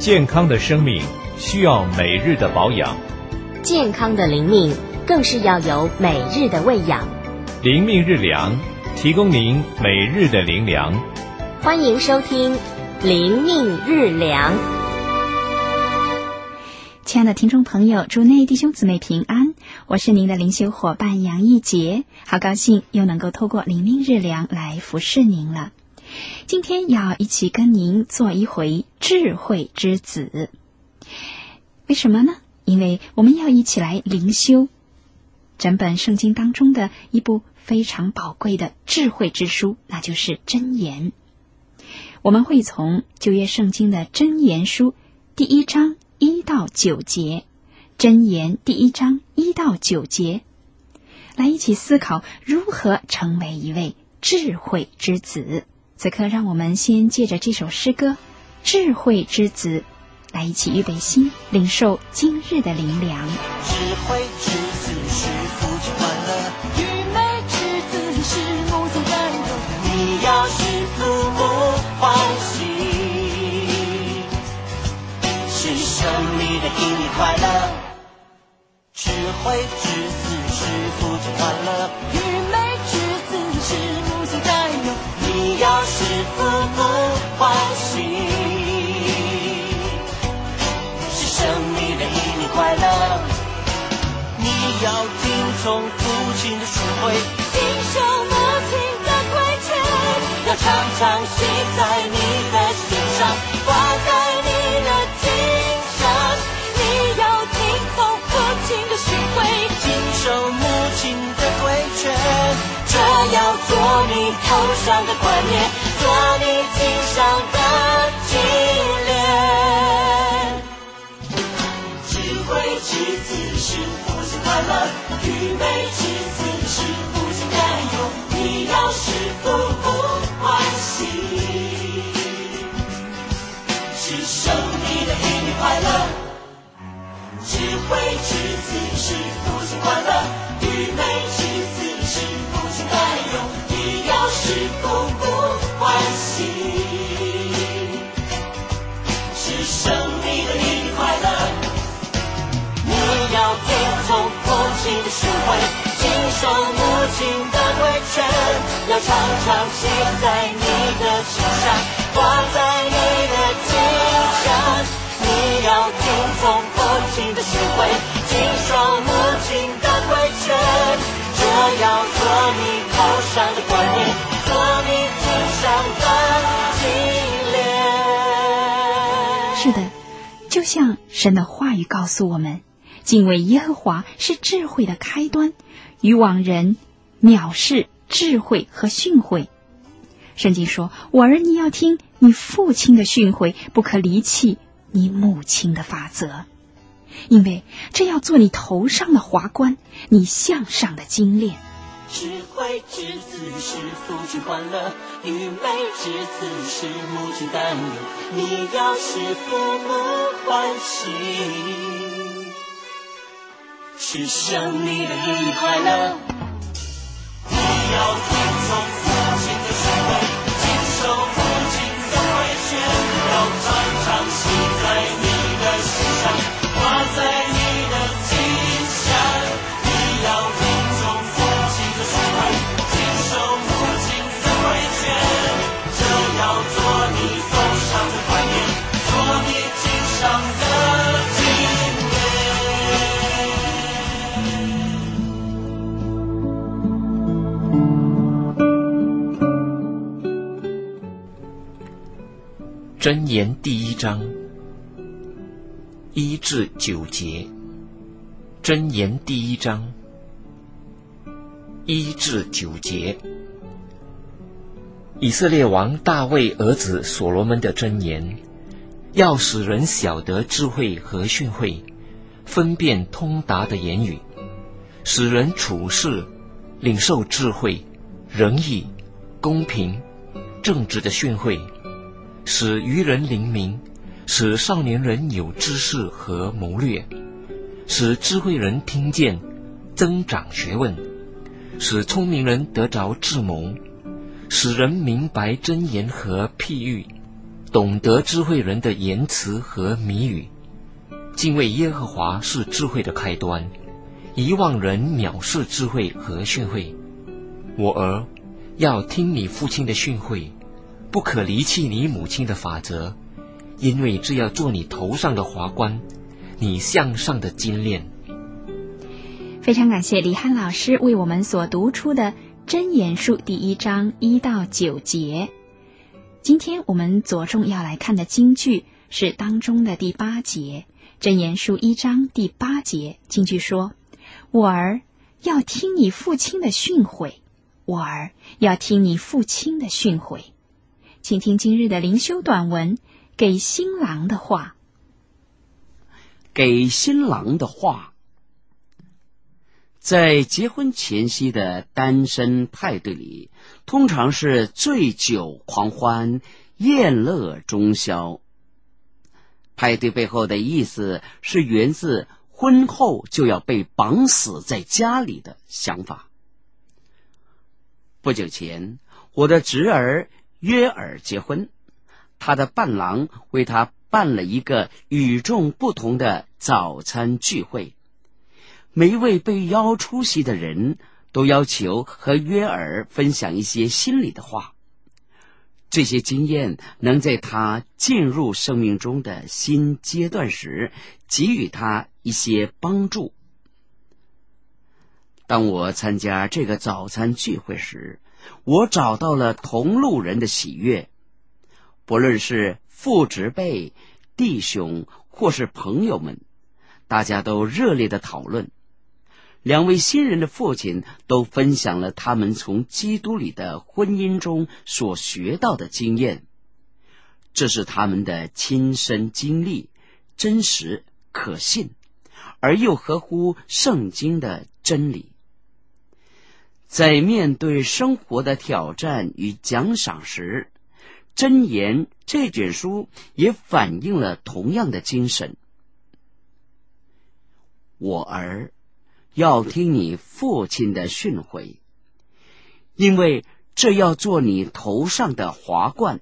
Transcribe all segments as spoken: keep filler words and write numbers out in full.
健康的生命需要每日的保养， 健康的灵命更是要有每日的喂养。 灵命日粮，提供您每日的灵粮。 欢迎收听灵命日粮。 亲爱的听众朋友，主内弟兄姊妹平安，我是您的灵修伙伴杨义杰，好高兴又能够透过灵命日粮来服侍您了。今天要一起跟您做一回智慧之子。为什么呢？因为我们要一起来灵修整本圣经当中的一部非常宝贵的智慧之书，那就是箴言。我们会从旧约圣经的箴言书第一章一到九节，箴言第一章一到九节，来一起思考如何成为一位智慧之子。此刻让我们先借着这首诗歌《智慧之子》来一起预备心，领受今日的灵粮。 智慧之子是父亲欢乐， 愚昧之子是母亲担忧， 你要使父母欢喜，是生命的因你快乐。智慧之子是父亲欢乐， 愚昧之子是母亲担忧， 你要使父母欢喜，是生命的因你快乐。你要听从父亲的训诲， 谨守母亲的规劝， 要常常写在你的心上，挂在你的经上。 你要听从父亲的训诲， 谨守母亲的规劝，这要做你头上的冠冕，做你颈上的金链。智慧之子是父亲快乐，愚昧之子是父亲担忧，你要使父母欢喜，是生命的因你快乐。智慧之子是父亲欢乐，愚昧之子是父亲担忧，你要使父母欢喜，是生命的因你快乐。你要听从父亲的训诲，谨守母亲的规劝，要常常写在你的心上，挂在你的经上。你要听从父亲的训诲，谨守母亲的规劝，这要做你头上的冠冕，做你颈上的金链。 是的，就像神的话语告诉我们，敬畏耶和华是智慧的开端，愚妄人藐视智慧和训诲。圣经说，我儿，你要听你父亲的训诲，不可离弃你母亲的法则，因为这要做你头上的华冠，你项上的金链。 智慧之子是父亲欢乐，愚昧之子是母亲担忧，你要使父母欢喜，是生命的因你快乐。你要听从父亲的训诲，谨守父亲的规劝，要常常写在你的心上，挂在你的经上。你要听从父亲的训诲，谨守母亲的规劝，这要做你头上的冠冕，做你颈上的金链。箴言第一章一至九节。箴言第一章一至九节。以色列王大卫儿子所罗门的箴言，要使人晓得智慧和训诲，分辨通达的言语，使人处事领受智慧、仁义、公平、正直的训诲，使愚人灵明，使少年人有知识和谋略，使智慧人听见，增长学问，使聪明人得着智谋，使人明白箴言和譬喻， 懂得智慧人的言辞和谜语。敬畏耶和华是智慧的开端，遗忘人藐视智慧和训诲。我儿，要听你父亲的训诲，不可离弃你母亲的法则，因为这要做你头上的华冠，你向上的金链。 非常感谢李翰老师为我们所读出的箴言书第一章一到九节。今天我们着重要来看的金句是当中的第八节，箴言书一章第八节，金句说：我儿，要听你父亲的训诲，我儿，要听你父亲的训诲。请听今日的灵修短文，给新郎的话。 给新郎的话。在结婚前夕的单身派对里，通常是醉酒狂欢，宴乐中宵。派对背后的意思是源自婚后就要被绑死在家里的想法。不久前，我的侄儿约尔结婚，他的伴郎为他办了一个与众不同的早餐聚会。每一位被邀出席的人都要求和约尔分享一些心里的话，这些经验能在他进入生命中的新阶段时给予他一些帮助。当我参加这个早餐聚会时，我找到了同路人的喜悦，不论是父执辈、弟兄或是朋友们，大家都热烈的讨论。两位新人的父亲都分享了他们从基督里的婚姻中所学到的经验，这是他们的亲身经历，真实可信，而又合乎圣经的真理。在面对生活的挑战与奖赏时，箴言这卷书也反映了同样的精神。我儿，要听你父亲的训诲，因为这要做你头上的华冠。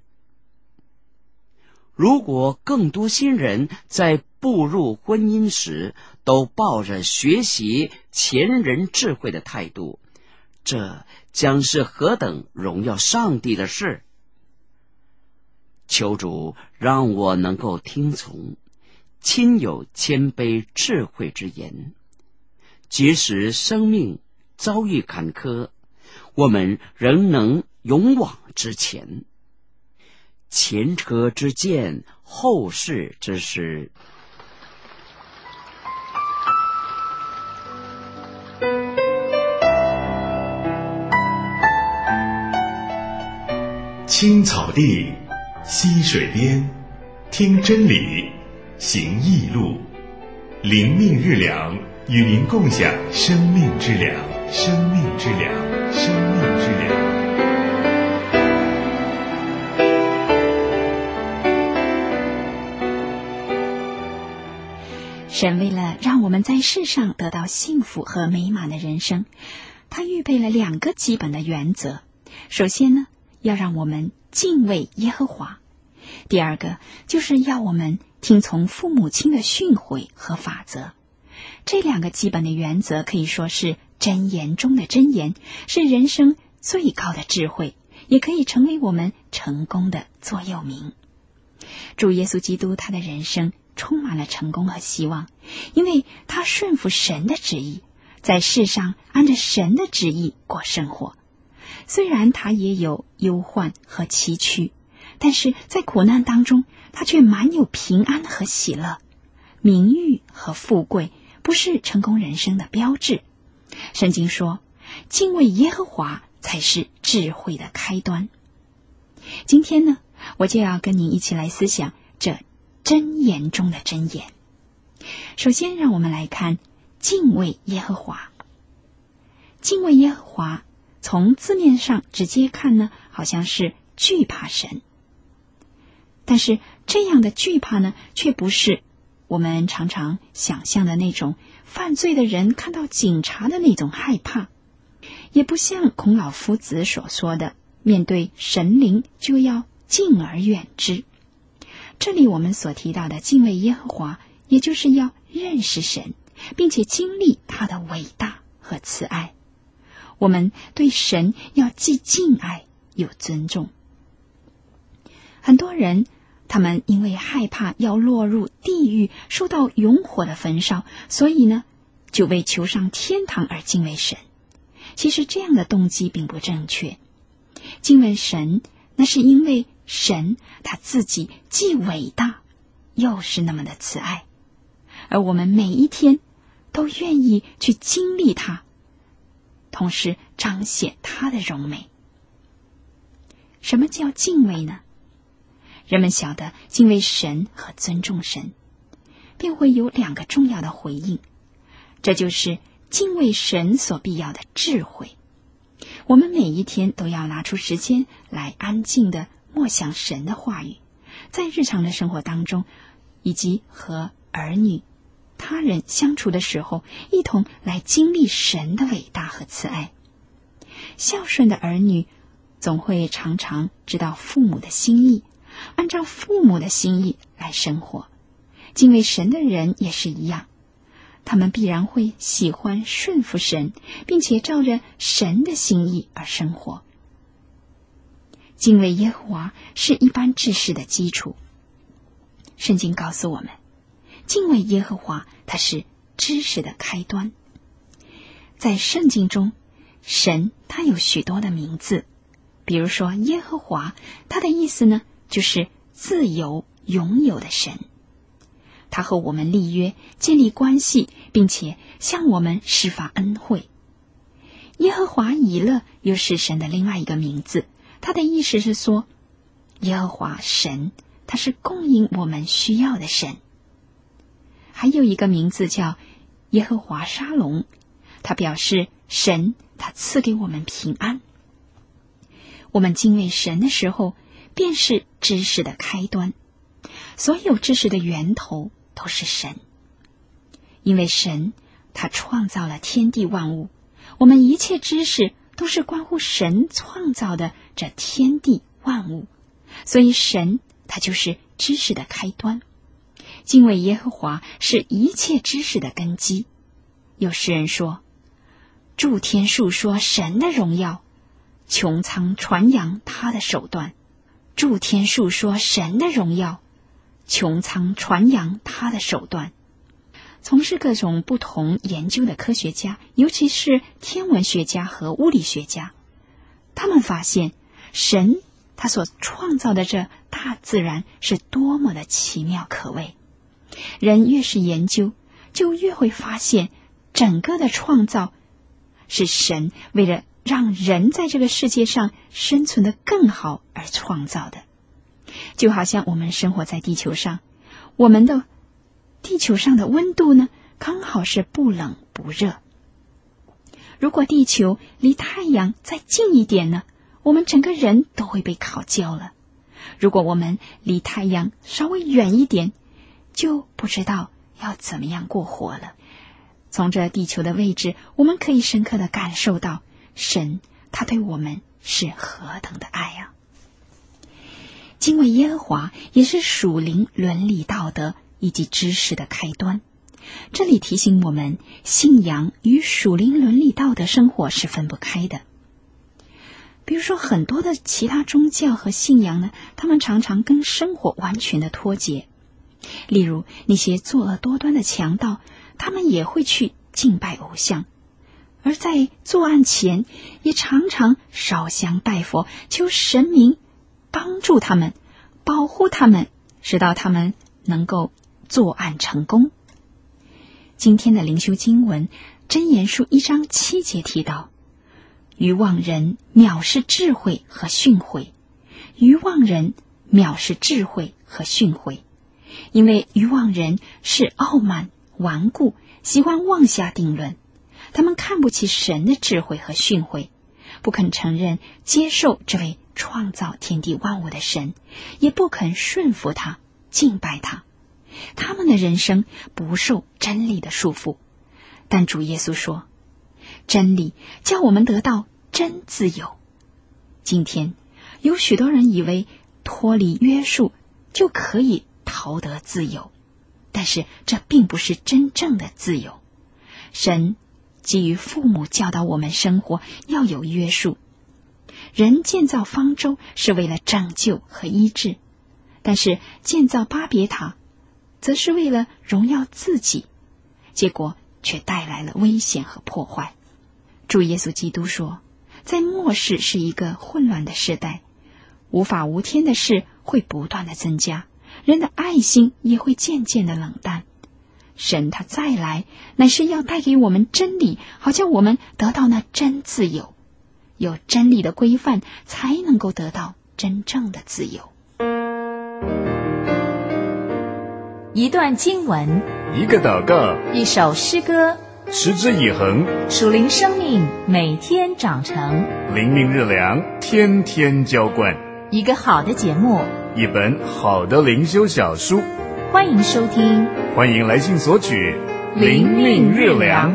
如果更多新人在步入婚姻时都抱着学习前人智慧的态度，这将是何等荣耀上帝的事！求主让我能够听从，亲有谦卑智慧之言。即使生命遭遇坎坷，我们仍能勇往直前。前车之鉴，后事之师。 青草地，溪水边，听真理，行义路，灵命日粮，与您共享生命之粮，生命之粮，生命之粮。 神为了让我们在世上得到幸福和美满的人生，他预备了两个基本的原则。首先呢，要让我们敬畏耶和华；第二个就是要我们听从父母亲的训诲和法则。这两个基本的原则可以说是箴言中的箴言，是人生最高的智慧，也可以成为我们成功的座右铭。主耶稣基督他的人生充满了成功和希望，因为他顺服神的旨意，在世上按着神的旨意过生活。虽然他也有忧患和崎岖，但是在苦难当中，他却满有平安和喜乐。名誉和富贵不是成功人生的标志。圣经说，敬畏耶和华才是智慧的开端。今天呢，我就要跟您一起来思想这箴言中的箴言。首先让我们来看敬畏耶和华。敬畏耶和华从字面上直接看呢，好像是惧怕神，但是这样的惧怕呢，却不是我们常常想象的那种犯罪的人看到警察的那种害怕，也不像孔老夫子所说的，面对神灵就要敬而远之。 这里我们所提到的敬畏耶和华，也就是要认识神，并且经历他的伟大和慈爱。我们对神要既敬爱又尊重。很多人他们因为害怕要落入地狱，受到永火的焚烧，所以呢就为求上天堂而敬畏神。其实这样的动机并不正确。敬畏神，那是因为神他自己既伟大又是那么的慈爱，而我们每一天都愿意去经历他，同时彰显他的荣美。什么叫敬畏呢？人们晓得敬畏神和尊重神，便会有两个重要的回应，这就是敬畏神所必要的智慧。我们每一天都要拿出时间来安静地默想神的话语，在日常的生活当中，以及和儿女、他人相处的时候，一同来经历神的伟大和慈爱。孝顺的儿女总会常常知道父母的心意，按照父母的心意来生活。敬畏神的人也是一样，他们必然会喜欢顺服神，并且照着神的心意而生活。敬畏耶和华是一般知识的基础。圣经告诉我们，敬畏耶和华它是知识的开端。在圣经中，神他有许多的名字，比如说耶和华，他的意思呢就是自由拥有的神。他和我们立约，建立关系，并且向我们施发恩惠。耶和华以勒又是神的另外一个名字，他的意思是说，耶和华神他是供应我们需要的神。还有一个名字叫耶和华沙龙，他表示神他赐给我们平安。我们敬畏神的时候，便是知识的开端。所有知识的源头都是神，因为神他创造了天地万物，我们一切知识都是关乎神创造的这天地万物，所以神他就是知识的开端。敬畏耶和华是一切知识的根基。有诗人说，诸天述说神的荣耀，穹苍传扬他的手段。诸天述说神的荣耀，穹苍传扬他的手段。从事各种不同研究的科学家，尤其是天文学家和物理学家，他们发现神他所创造的这大自然是多么的奇妙可畏。人越是研究，就越会发现整个的创造是神为了让人在这个世界上生存得更好而创造的。就好像我们生活在地球上，我们的地球上的温度呢，刚好是不冷不热。如果地球离太阳再近一点呢，我们整个人都会被烤焦了。如果我们离太阳稍微远一点，就不知道要怎么样过活了。从这地球的位置，我们可以深刻地感受到神他对我们是何等的爱啊！敬畏耶和华也是属灵伦理道德以及知识的开端。这里提醒我们，信仰与属灵伦理道德生活是分不开的。比如说很多的其他宗教和信仰呢，他们常常跟生活完全的脱节。例如那些作恶多端的强盗，他们也会去敬拜偶像，而在作案前也常常烧香拜佛，求神明帮助他们，保护他们，直到他们能够作案成功。今天的灵修经文箴言书一章七节提到，愚妄人藐视智慧和训诲，愚妄人藐视智慧和训诲，因为愚妄人是傲慢顽固，喜欢妄下定论，他们看不起神的智慧和训诲，不肯承认接受这位创造天地万物的神，也不肯顺服他敬拜他。他们的人生不受真理的束缚，但主耶稣说，真理叫我们得到真自由。今天有许多人以为脱离约束就可以逃得自由，但是这并不是真正的自由。神基于父母教导我们生活要有约束。人建造方舟是为了拯救和医治，但是建造巴别塔则是为了荣耀自己，结果却带来了危险和破坏。主耶稣基督说，在末世是一个混乱的时代，无法无天的事会不断的增加，人的爱心也会渐渐的冷淡。神他再来，乃是要带给我们真理，好叫我们得到那真自由。有真理的规范，才能够得到真正的自由。 一段经文， 一个祷告， 一首诗歌， 持之以恒， 属灵生命每天长成。 灵命日粮，天天浇灌。 一个好的节目， 一本好的灵修小书。 欢迎收听， 欢迎来信索取灵命日粮。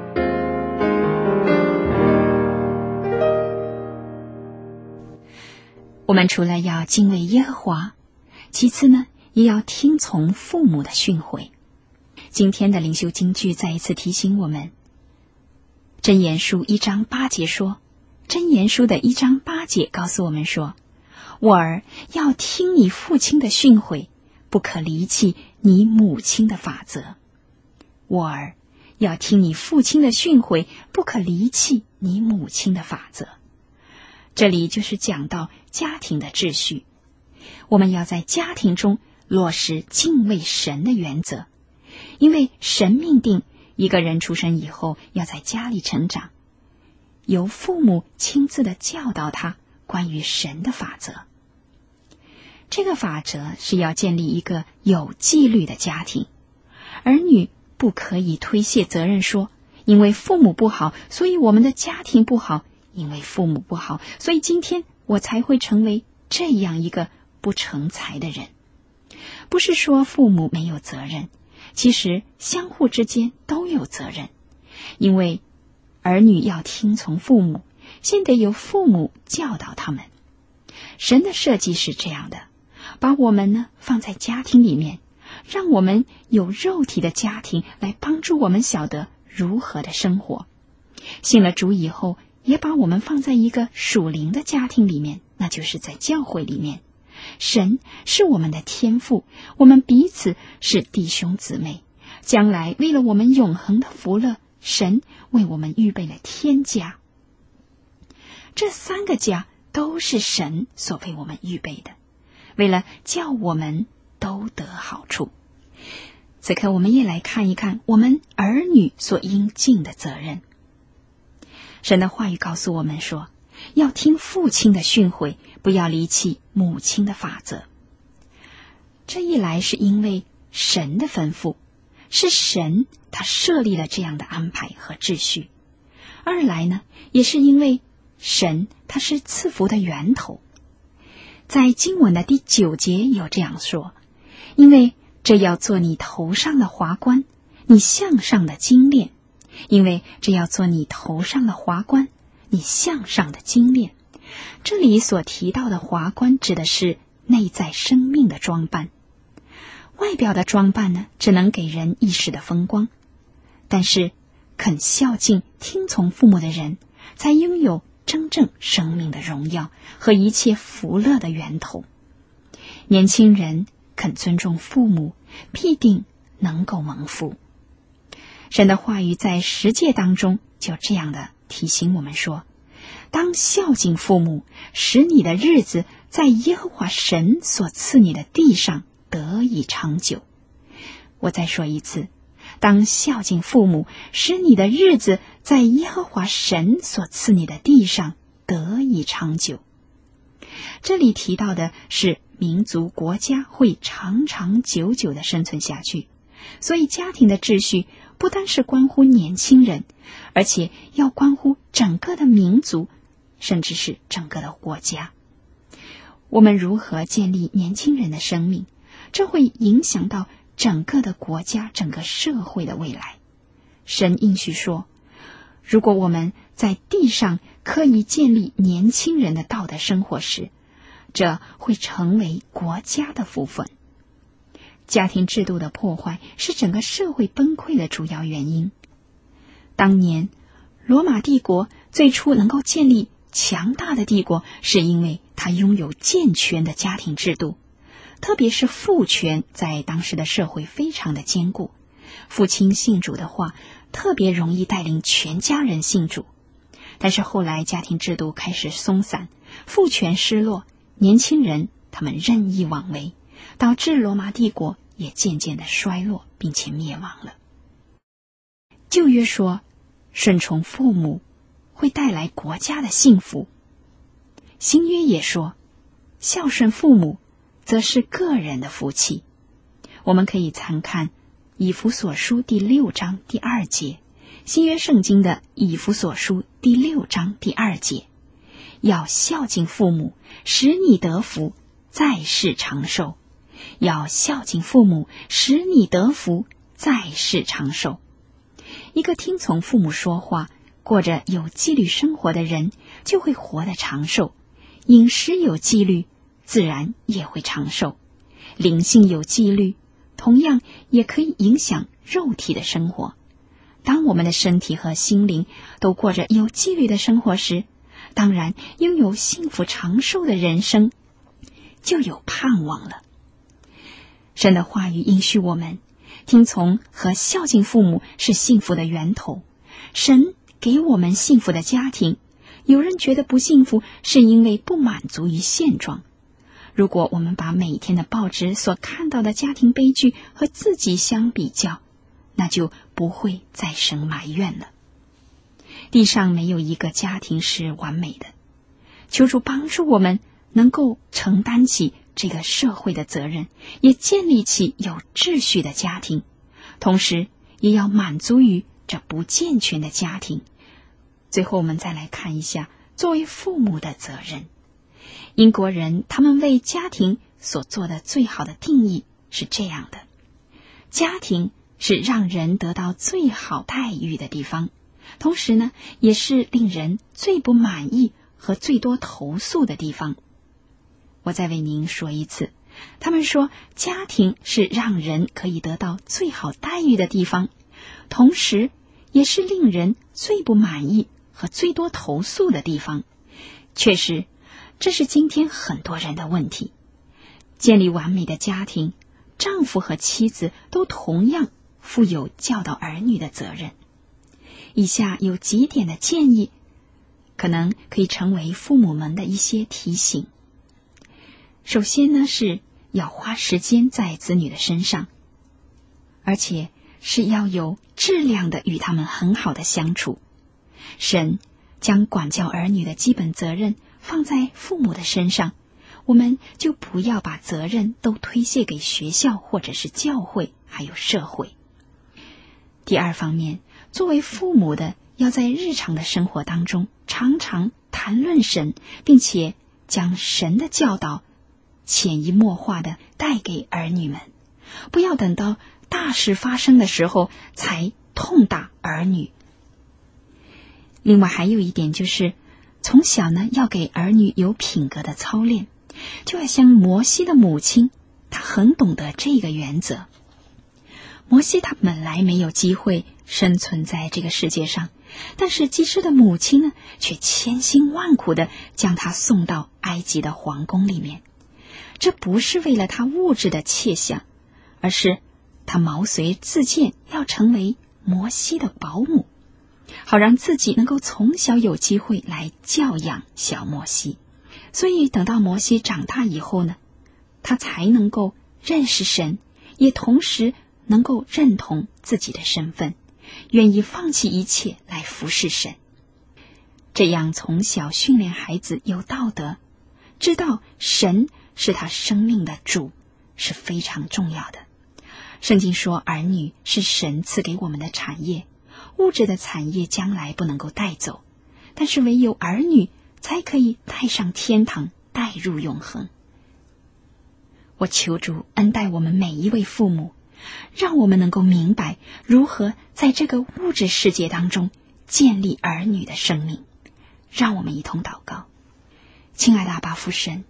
我们除了要敬畏耶和华，其次呢，也要听从父母的训诲。今天的灵修金句再一次提醒我们，箴言书一章八节说，箴言书的一章八节告诉我们说，我儿要听你父亲的训诲，不可离弃你母亲的法则。我儿要听你父亲的训诲，不可离弃你母亲的法则。这里就是讲到家庭的秩序，我们要在家庭中落实敬畏神的原则，因为神命定一个人出生以后要在家里成长，由父母亲自的教导他关于神的法则。这个法则是要建立一个有纪律的家庭，儿女不可以推卸责任说，因为父母不好，所以我们的家庭不好，因为父母不好，所以今天我才会成为这样一个不成才的人。不是说父母没有责任，其实相互之间都有责任，因为儿女要听从父母，先得由父母教导他们。神的设计是这样的，把我们呢放在家庭里面，让我们有肉体的家庭来帮助我们晓得如何的生活。信了主以后，也把我们放在一个属灵的家庭里面，那就是在教会里面。神是我们的天父，我们彼此是弟兄姊妹，将来为了我们永恒的福乐，神为我们预备了天家。这三个家都是神所为我们预备的，为了叫我们都得好处。此刻我们也来看一看我们儿女所应尽的责任。神的话语告诉我们说，要听父亲的训诲，不要离弃母亲的法则。这一来是因为神的吩咐，是神他设立了这样的安排和秩序；二来呢，也是因为神他是赐福的源头。在经文的第九节有这样说，因为这要做你头上的华冠，你项上的金链。因为这要做你头上的华冠，你项上的金链。这里所提到的华冠指的是内在生命的装扮。外表的装扮呢，只能给人一时的风光，但是肯孝敬听从父母的人，才拥有真正生命的荣耀和一切福乐的源头。年轻人肯尊重父母，必定能够蒙福。神的话语在十诫当中就这样的提醒我们说，当孝敬父母，使你的日子在耶和华神所赐你的地上得以长久。我再说一次，当孝敬父母，使你的日子在耶和华神所赐你的地上得以长久。这里提到的是民族国家会长长久久的生存下去，所以家庭的秩序不单是关乎年轻人，而且要关乎整个的民族，甚至是整个的国家。我们如何建立年轻人的生命，这会影响到整个的国家、整个社会的未来。神应许说，如果我们在地上可以建立年轻人的道德生活时，这会成为国家的福分。 家庭制度的破坏是整个社会崩溃的主要原因。当年罗马帝国最初能够建立强大的帝国，是因为它拥有健全的家庭制度，特别是父权在当时的社会非常的坚固，父亲信主的话，特别容易带领全家人信主。但是后来家庭制度开始松散，父权失落，年轻人他们任意妄为，导致罗马帝国也渐渐的衰落，并且灭亡了。旧约说，顺从父母会带来国家的幸福。新约也说，孝顺父母则是个人的福气。我们可以参看以弗所书第六章第二节，新约圣经的以弗所书第六章第二节，要孝敬父母，使你得福，在世长寿。要孝敬父母，使你得福，在世长寿。一个听从父母说话，过着有纪律生活的人，就会活得长寿。饮食有纪律，自然也会长寿。灵性有纪律，同样也可以影响肉体的生活。当我们的身体和心灵都过着有纪律的生活时，当然拥有幸福长寿的人生就有盼望了。神的话语应许我们，听从和孝敬父母是幸福的源头。神给我们幸福的家庭，有人觉得不幸福，是因为不满足于现状。如果我们把每天的报纸所看到的家庭悲剧和自己相比较，那就不会再生埋怨了。地上没有一个家庭是完美的，求主帮助我们能够承担起这个社会的责任，也建立起有秩序的家庭，同时也要满足于这不健全的家庭。最后我们再来看一下作为父母的责任。英国人他们为家庭所做的最好的定义是这样的：家庭是让人得到最好待遇的地方，同时呢，也是令人最不满意和最多投诉的地方。我再为您说一次，他们说家庭是让人可以得到最好待遇的地方，同时也是令人最不满意和最多投诉的地方。确实，这是今天很多人的问题。建立完美的家庭，丈夫和妻子都同样负有教导儿女的责任。以下有几点的建议，可能可以成为父母们的一些提醒。首先呢，是要花时间在子女的身上，而且是要有质量的与他们很好的相处。神将管教儿女的基本责任放在父母的身上，我们就不要把责任都推卸给学校或者是教会还有社会。第二方面，作为父母的要在日常的生活当中常常谈论神，并且将神的教导潜移默化的带给儿女们，不要等到大事发生的时候才痛打儿女。另外还有一点就是，从小呢要给儿女有品格的操练，就要像摩西的母亲，她很懂得这个原则。摩西他本来没有机会生存在这个世界上，但是祭司的母亲呢，却千辛万苦的将他送到埃及的皇宫里面。这不是为了他物质的窃想，而是他毛遂自荐要成为摩西的保姆，好让自己能够从小有机会来教养小摩西。所以等到摩西长大以后呢，他才能够认识神，也同时能够认同自己的身份，愿意放弃一切来服侍神。这样从小训练孩子有道德，知道神是他生命的主，是非常重要的。圣经说，儿女是神赐给我们的产业，物质的产业将来不能够带走，但是唯有儿女才可以带上天堂，带入永恒。我求主恩待我们每一位父母，让我们能够明白如何在这个物质世界当中建立儿女的生命。让我们一同祷告。亲爱的阿爸父神，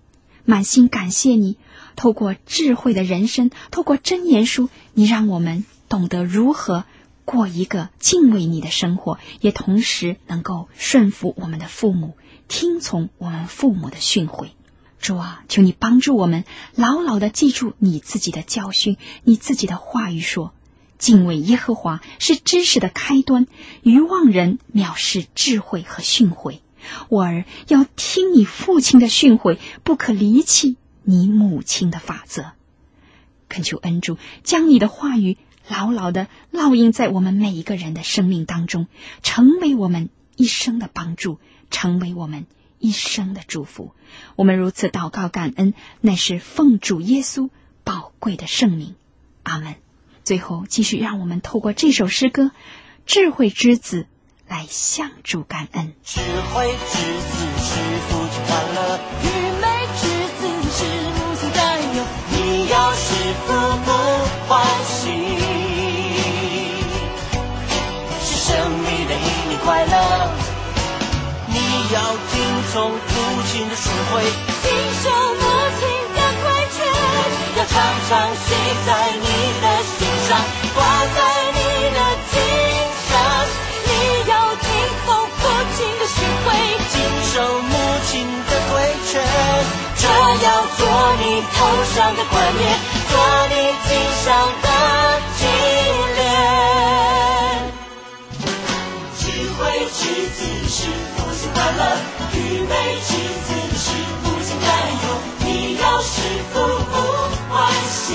满心感谢你，透过智慧的人生，透过箴言书，你让我们懂得如何过一个敬畏你的生活，也同时能够顺服我们的父母，听从我们父母的训诲。主啊，求你帮助我们牢牢地记住你自己的教训，你自己的话语说，敬畏耶和华是知识的开端，愚妄人藐视智慧和训诲。我儿要听你父亲的训诲，不可离弃你母亲的法则。恳求恩主将你的话语牢牢地烙印在我们每一个人的生命当中，成为我们一生的帮助，成为我们一生的祝福。我们如此祷告感恩，乃是奉主耶稣宝贵的圣名。阿们。最后继续让我们透过这首诗歌《智慧之子》来向主感恩。 智慧之子是父亲快乐， 愚昧之子是母亲担忧， 你要使父母欢喜，是生命的引领快乐。你要听从父亲的训诲， 经受母亲的规劝， 要常常写在你的心上，挂在你的经上。 你要听从父亲的训诲， 经受母亲的规劝，这要做你头上的冠冕，做你颈上的金链。智慧之子是父亲快乐，愚昧之子是父亲担忧，你要使父母欢喜，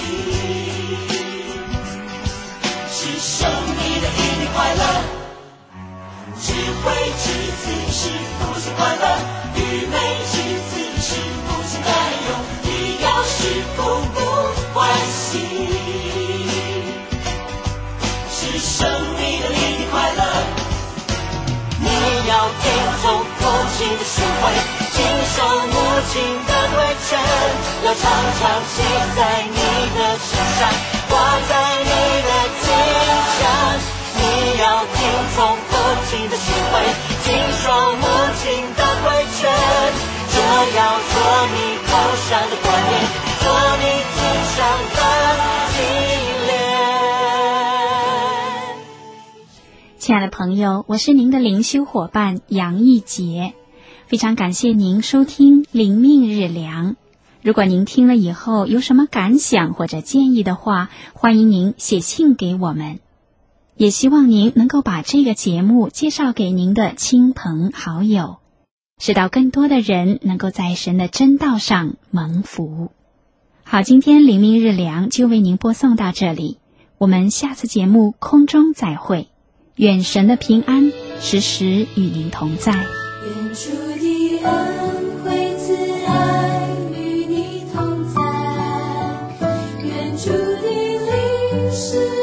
是生命的引领快乐。智慧之子是父亲快乐，愚昧之子是父亲担忧，你要使父母欢喜，是生命的引领快乐。你要听从父亲的训诲，经受母亲的规劝，要常常写在你的心上，挂在你的颈上。你要听从父亲的训诲，经受母亲的规劝，这要做你头上的冠冕，做你颈上的金链。 亲爱的朋友，我是您的灵修伙伴杨义杰，非常感谢您收听灵命日粮。如果您听了以后有什么感想或者建议的话，欢迎您写信给我们。也希望您能够把这个节目介绍给您的亲朋好友，使到更多的人能够在神的真道上蒙福。好，今天灵命日粮就为您播送到这里，我们下次节目空中再会。愿神的平安时时与您同在。 愿主的恩惠慈爱与你同在，愿主的灵使